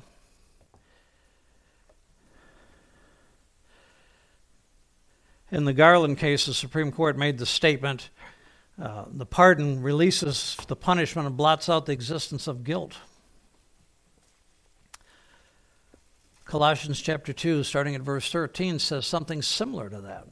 In the Garland case, the Supreme Court made the statement, the pardon releases the punishment and blots out the existence of guilt. Colossians chapter 2, starting at verse 13, says something similar to that.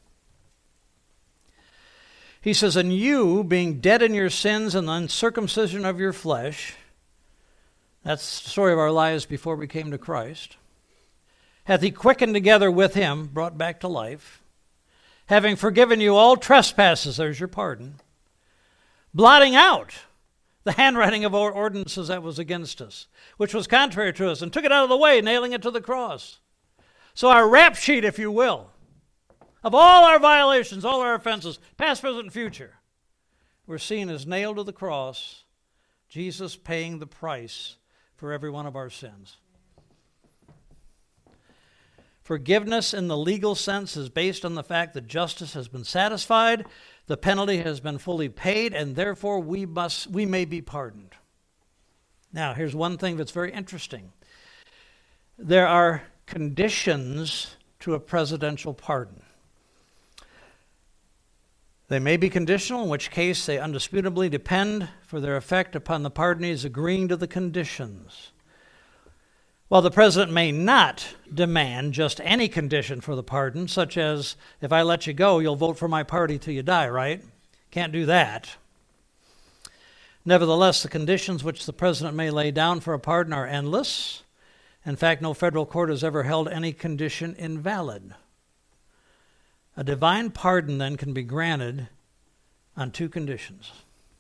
He says, and you, being dead in your sins and the uncircumcision of your flesh, that's the story of our lives before we came to Christ, hath he quickened together with him, brought back to life, having forgiven you all trespasses, there's your pardon, blotting out the handwriting of our ordinances that was against us, which was contrary to us, and took it out of the way, nailing it to the cross. So our rap sheet, if you will, of all our violations, all our offenses, past, present, and future, we're seen as nailed to the cross, Jesus paying the price for every one of our sins. Forgiveness in the legal sense is based on the fact that justice has been satisfied, the penalty has been fully paid, and therefore we may be pardoned. Now, here's one thing that's very interesting. There are conditions to a presidential pardon. They may be conditional, in which case they undisputably depend for their effect upon the pardonees agreeing to the conditions. While the president may not demand just any condition for the pardon, such as, if I let you go, you'll vote for my party till you die, right? Can't do that. Nevertheless, the conditions which the president may lay down for a pardon are endless. In fact, no federal court has ever held any condition invalid. A divine pardon, then, can be granted on two conditions.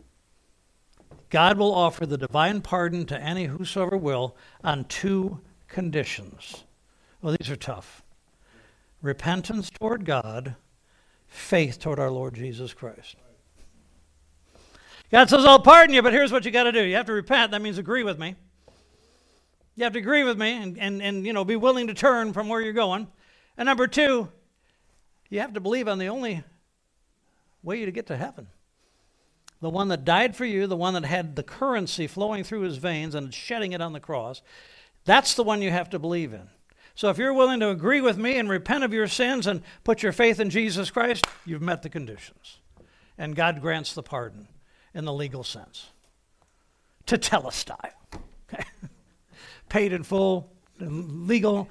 God will offer the divine pardon to any whosoever will on two conditions. Well, these are tough. Repentance toward God, faith toward our Lord Jesus Christ. God says, I'll pardon you, but here's what you got to do. You have to repent. That means agree with me. You have to agree with me and be willing to turn from where you're going. And number two, you have to believe on the only way to get to heaven. The one that died for you, the one that had the currency flowing through his veins and shedding it on the cross, that's the one you have to believe in. So if you're willing to agree with me and repent of your sins and put your faith in Jesus Christ, you've met the conditions. And God grants the pardon in the legal sense. Tetelestai. Okay? Paid in full, legal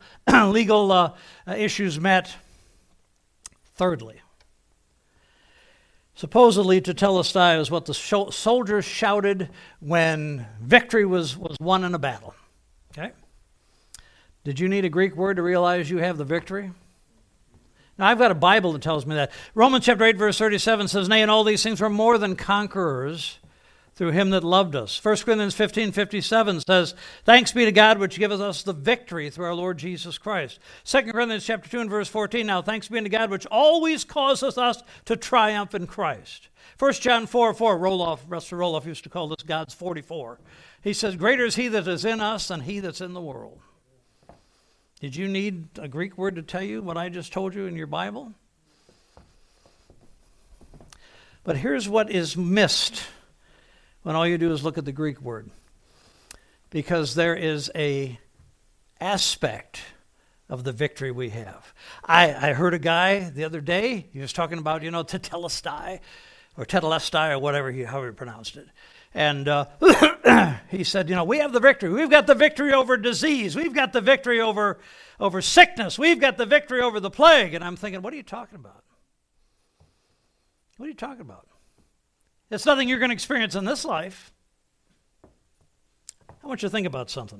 issues met. Thirdly, supposedly, tetelestai is what the soldiers shouted when victory was won in a battle. Okay? Did you need a Greek word to realize you have the victory? Now, I've got a Bible that tells me that. Romans chapter 8, verse 37 says, nay, in all these things we're more than conquerors through him that loved us. 1 Corinthians 15:57 says, thanks be to God which giveth us the victory through our Lord Jesus Christ. 2 Corinthians chapter 2 and verse 14, now thanks be to God which always causeth us to triumph in Christ. 1 John 4:4, Russell Roloff used to call this God's 44. He says, greater is he that is in us than he that's in the world. Did you need a Greek word to tell you what I just told you in your Bible? But here's what is missed when all you do is look at the Greek word. Because there is a aspect of the victory we have. I heard a guy the other day, he was talking about, tetelestai, or whatever, however he pronounced it. And he said, we have the victory. We've got the victory over disease. We've got the victory over sickness. We've got the victory over the plague. And I'm thinking, what are you talking about? What are you talking about? It's nothing you're going to experience in this life. I want you to think about something.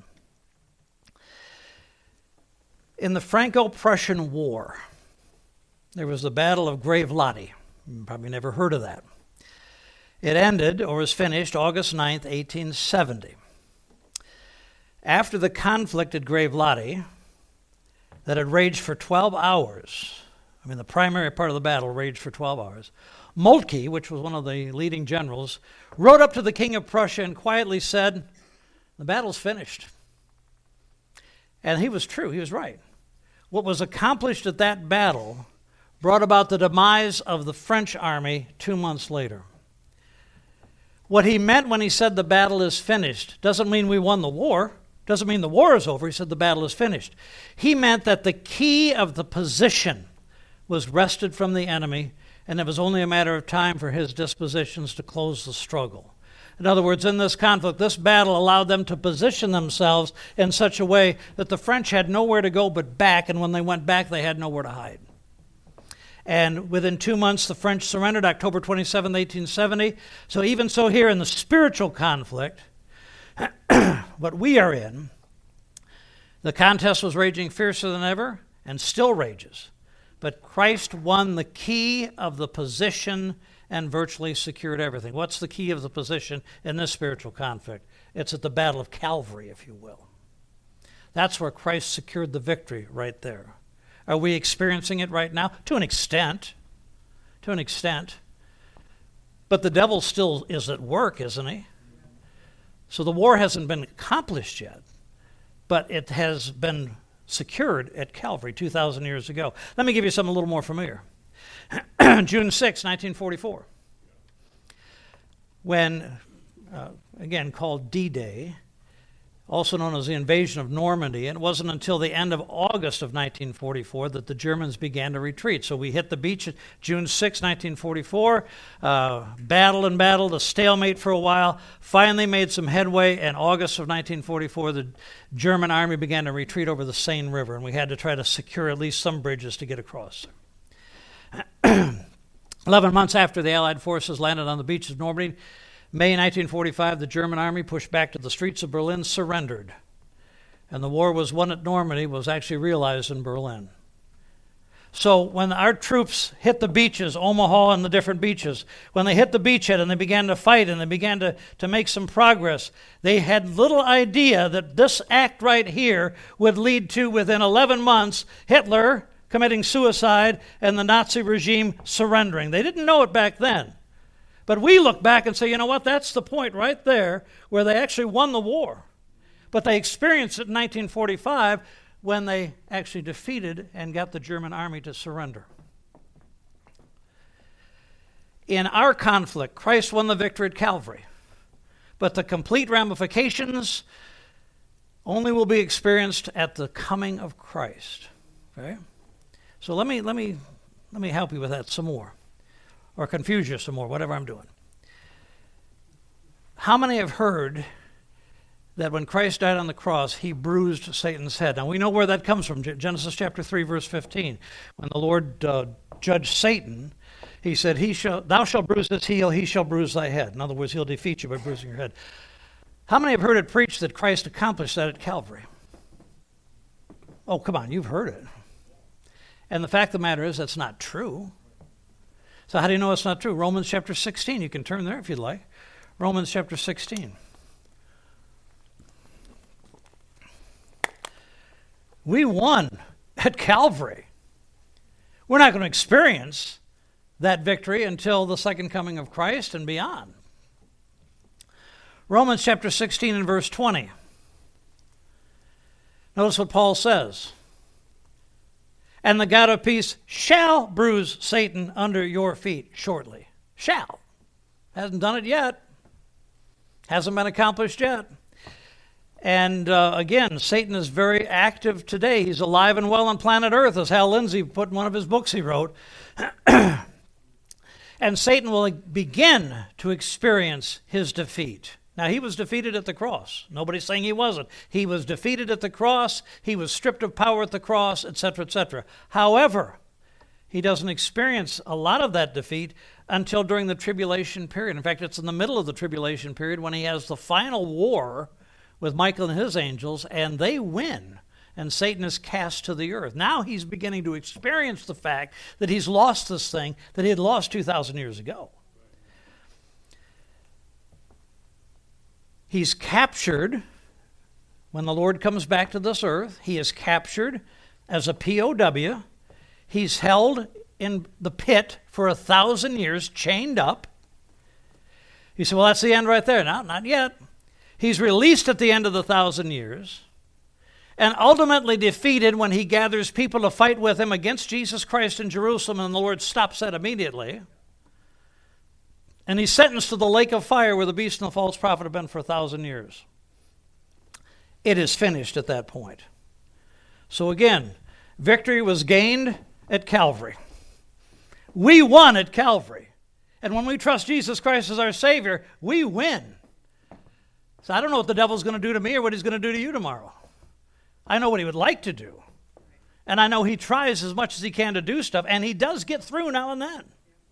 In the Franco-Prussian War, there was the Battle of Gravelady. You probably never heard of that. It ended, or was finished, August 9th, 1870. After the conflict at Grave Lottie, that had raged for 12 hours, I mean the primary part of the battle raged for 12 hours, Moltke, which was one of the leading generals, rode up to the King of Prussia and quietly said, "The battle's finished." And he was true, he was right. What was accomplished at that battle brought about the demise of the French army 2 months later. What he meant when he said the battle is finished doesn't mean we won the war, doesn't mean the war is over. He said the battle is finished. He meant that the key of the position was wrested from the enemy, and it was only a matter of time for his dispositions to close the struggle. In other words, in this conflict, this battle allowed them to position themselves in such a way that the French had nowhere to go but back, and when they went back, they had nowhere to hide. And within 2 months, the French surrendered, October 27, 1870. So even so here in the spiritual conflict, what we are in, the contest was raging fiercer than ever and still rages. But Christ won the key of the position and virtually secured everything. What's the key of the position in this spiritual conflict? It's at the Battle of Calvary, if you will. That's where Christ secured the victory right there. Are we experiencing it right now? To an extent. To an extent. But the devil still is at work, isn't he? So the war hasn't been accomplished yet, but it has been secured at Calvary 2,000 years ago. Let me give you something a little more familiar. June 6, 1944, when, again, called D-Day, also known as the invasion of Normandy, and it wasn't until the end of August of 1944 that the Germans began to retreat. So we hit the beach June 6, 1944, battled, a stalemate for a while, finally made some headway. In August of 1944, the German army began to retreat over the Seine River, and we had to try to secure at least some bridges to get across. 11 months after the Allied forces landed on the beaches of Normandy, May 1945, the German army pushed back to the streets of Berlin, surrendered. And the war was won at Normandy, was actually realized in Berlin. So when our troops hit the beaches, Omaha and the different beaches, when they hit the beachhead and they began to fight and they began to make some progress, they had little idea that this act right here would lead to, within 11 months, Hitler committing suicide and the Nazi regime surrendering. They didn't know it back then. But we look back and say, you know what, that's the point right there where they actually won the war. But they experienced it in 1945 when they actually defeated and got the German army to surrender. In our conflict, Christ won the victory at Calvary. But the complete ramifications only will be experienced at the coming of Christ. Okay? So let me help you with that some more, or confuse you some more, whatever I'm doing. How many have heard that when Christ died on the cross, he bruised Satan's head? Now we know where that comes from. Genesis chapter 3, verse 15. When the Lord judged Satan, he said, "Thou shalt bruise his heel, he shall bruise thy head." In other words, he'll defeat you by bruising your head. How many have heard it preached that Christ accomplished that at Calvary? Oh, come on, you've heard it. And the fact of the matter is, that's not true. So how do you know it's not true? Romans chapter 16. You can turn there if you'd like. Romans chapter 16. We won at Calvary. We're not going to experience that victory until the second coming of Christ and beyond. Romans chapter 16 and verse 20. Notice what Paul says. And the God of peace shall bruise Satan under your feet shortly. Shall. Hasn't done it yet. Hasn't been accomplished yet. And again, Satan is very active today. He's alive and well on planet Earth, as Hal Lindsey put in one of his books he wrote. And Satan will begin to experience his defeat. Now, he was defeated at the cross. Nobody's saying he wasn't. He was defeated at the cross. He was stripped of power at the cross, etc., etc. However, he doesn't experience a lot of that defeat until during the tribulation period. In fact, it's in the middle of the tribulation period when he has the final war with Michael and his angels, and they win, and Satan is cast to the earth. Now he's beginning to experience the fact that he's lost this thing that he had lost 2,000 years ago. He's captured when the Lord comes back to this earth, he is captured as a POW. He's held in the pit for 1,000 years, chained up. You say, well, that's the end right there. No, not yet. He's released at the end of the 1,000 years and ultimately defeated when he gathers people to fight with him against Jesus Christ in Jerusalem, and the Lord stops that immediately. And he's sentenced to the lake of fire where the beast and the false prophet have been for 1,000 years. It is finished at that point. So again, victory was gained at Calvary. We won at Calvary. And when we trust Jesus Christ as our Savior, we win. So I don't know what the devil's going to do to me or what he's going to do to you tomorrow. I know what he would like to do. And I know he tries as much as he can to do stuff, and he does get through now and then.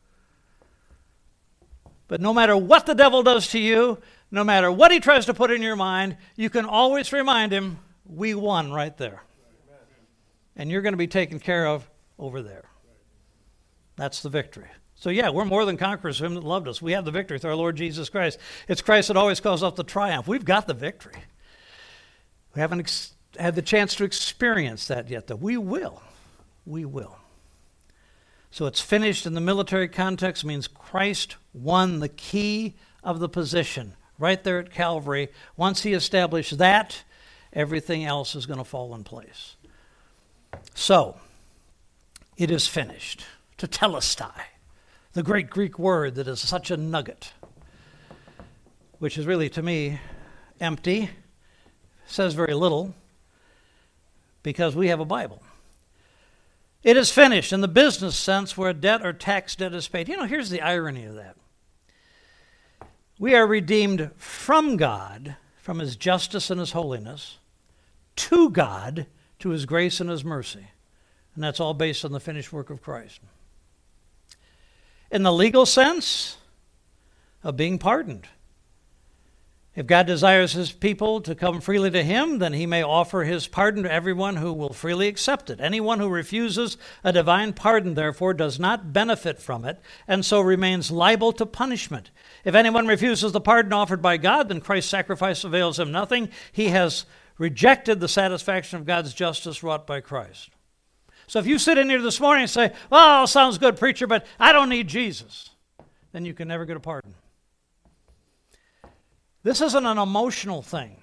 But no matter what the devil does to you, no matter what he tries to put in your mind, you can always remind him, we won right there. And you're going to be taken care of over there. That's the victory. So yeah, we're more than conquerors for him that loved us. We have the victory through our Lord Jesus Christ. It's Christ that always calls out the triumph. We've got the victory. We haven't had the chance to experience that yet, though. We will. We will. So it's finished in the military context means Christ won the key of the position right there at Calvary. Once he established that, everything else is going to fall in place. So, it is finished. Tetelestai, the great Greek word that is such a nugget, which is really, to me, empty, says very little, because we have a Bible. It is finished in the business sense where a debt or tax debt is paid. You know, here's the irony of that. We are redeemed from God, from his justice and his holiness, to God, to his grace and his mercy. And that's all based on the finished work of Christ. In the legal sense of being pardoned. If God desires his people to come freely to him, then he may offer his pardon to everyone who will freely accept it. Anyone who refuses a divine pardon, therefore, does not benefit from it, and so remains liable to punishment. If anyone refuses the pardon offered by God, then Christ's sacrifice avails him nothing. He has rejected the satisfaction of God's justice wrought by Christ. So if you sit in here this morning and say, well, sounds good, preacher, but I don't need Jesus, then you can never get a pardon. This isn't an emotional thing.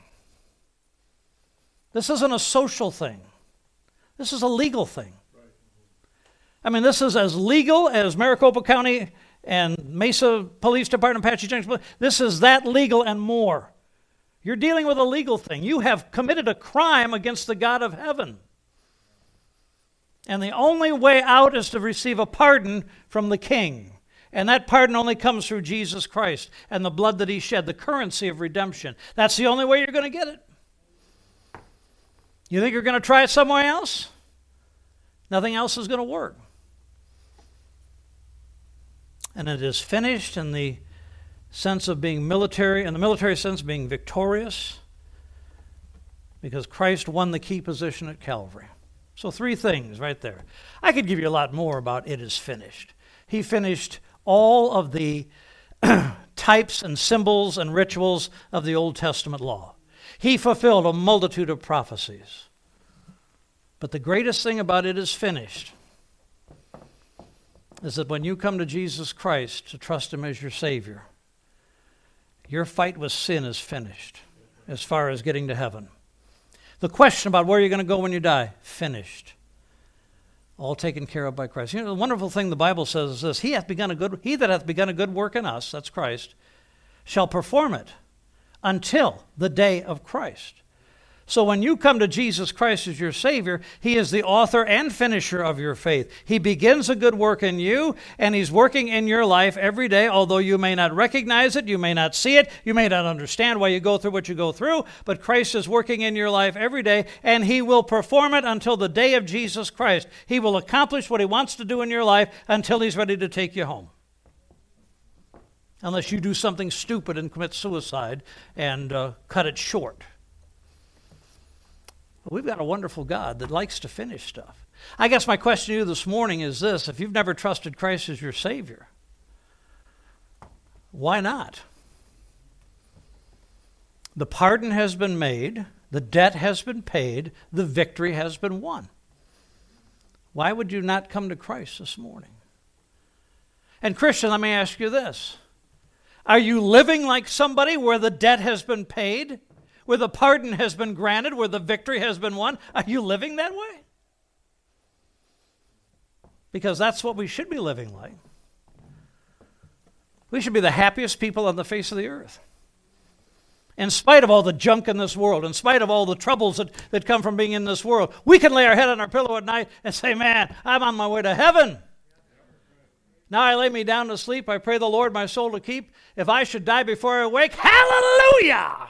This isn't a social thing. This is a legal thing. I mean, this is as legal as Maricopa County and Mesa Police Department, Apache Junction. This is that legal and more. You're dealing with a legal thing. You have committed a crime against the God of heaven. And the only way out is to receive a pardon from the King. And that pardon only comes through Jesus Christ and the blood that he shed, the currency of redemption. That's the only way you're going to get it. You think you're going to try it somewhere else? Nothing else is going to work. And it is finished in the sense of being military, in the military sense being victorious, because Christ won the key position at Calvary. So 3 things right there. I could give you a lot more about it is finished. He finished all of the types and symbols and rituals of the Old Testament law. He fulfilled a multitude of prophecies. But the greatest thing about it is finished is that when you come to Jesus Christ to trust him as your Savior, your fight with sin is finished as far as getting to heaven. The question about where you're going to go when you die, finished. All taken care of by Christ. You know, the wonderful thing the Bible says is this: He that hath begun a good work in us, that's Christ, shall perform it until the day of Christ. So when you come to Jesus Christ as your Savior, he is the author and finisher of your faith. He begins a good work in you, and he's working in your life every day, although you may not recognize it, you may not see it, you may not understand why you go through what you go through, but Christ is working in your life every day, and he will perform it until the day of Jesus Christ. He will accomplish what he wants to do in your life until he's ready to take you home. Unless you do something stupid and commit suicide and cut it short. But we've got a wonderful God that likes to finish stuff. I guess my question to you this morning is this: if you've never trusted Christ as your Savior, why not? The pardon has been made, The debt has been paid. The victory has been won. Why would you not come to Christ this morning? And Christian, let me ask you this. Are you living like somebody where the debt has been paid, where the pardon has been granted, where the victory has been won? Are you living that way? Because that's what we should be living like. We should be the happiest people on the face of the earth. In spite of all the junk in this world, in spite of all the troubles that come from being in this world, we can lay our head on our pillow at night and say, man, I'm on my way to heaven. Now I lay me down to sleep. I pray the Lord my soul to keep. If I should die before I awake, hallelujah!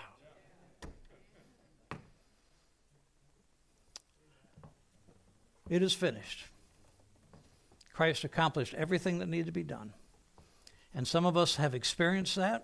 It is finished. Christ accomplished everything that needed to be done. And some of us have experienced that.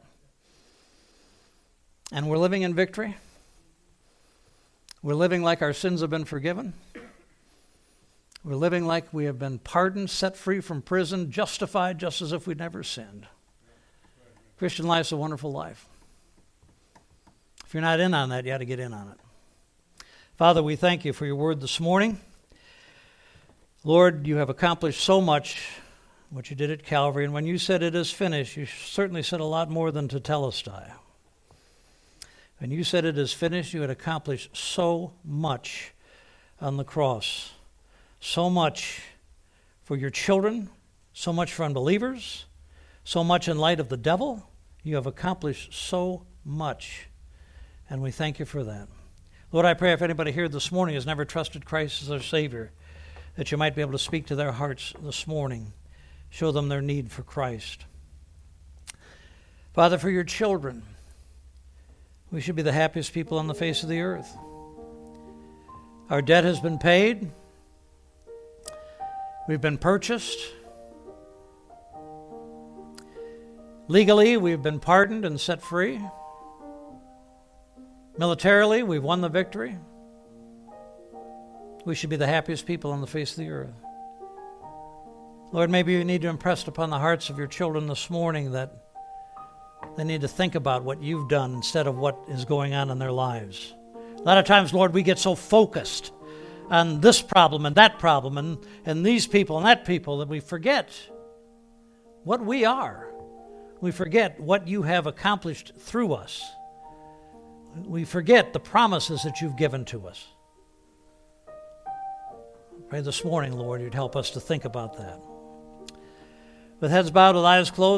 And we're living in victory. We're living like our sins have been forgiven. We're living like we have been pardoned, set free from prison, justified just as if we'd never sinned. Christian life's a wonderful life. If you're not in on that, you ought to get in on it. Father, we thank you for your word this morning. Lord, you have accomplished so much, what you did at Calvary, and when you said it is finished, you certainly said a lot more than tetelestai. When you said it is finished, you had accomplished so much on the cross. So much for your children, so much for unbelievers, so much in light of the devil. You have accomplished so much, and we thank you for that. Lord, I pray if anybody here this morning has never trusted Christ as their Savior, that you might be able to speak to their hearts this morning, show them their need for Christ. Father, for your children, we should be the happiest people on the face of the earth. Our debt has been paid. We've been purchased. Legally, we've been pardoned and set free. Militarily, we've won the victory. We should be the happiest people on the face of the earth. Lord, maybe you need to impress upon the hearts of your children this morning that they need to think about what you've done instead of what is going on in their lives. A lot of times, Lord, we get so focused on this problem and that problem and these people and that people that we forget what we are. We forget what you have accomplished through us. We forget the promises that you've given to us. I pray this morning, Lord, you'd help us to think about that. With heads bowed and eyes closed,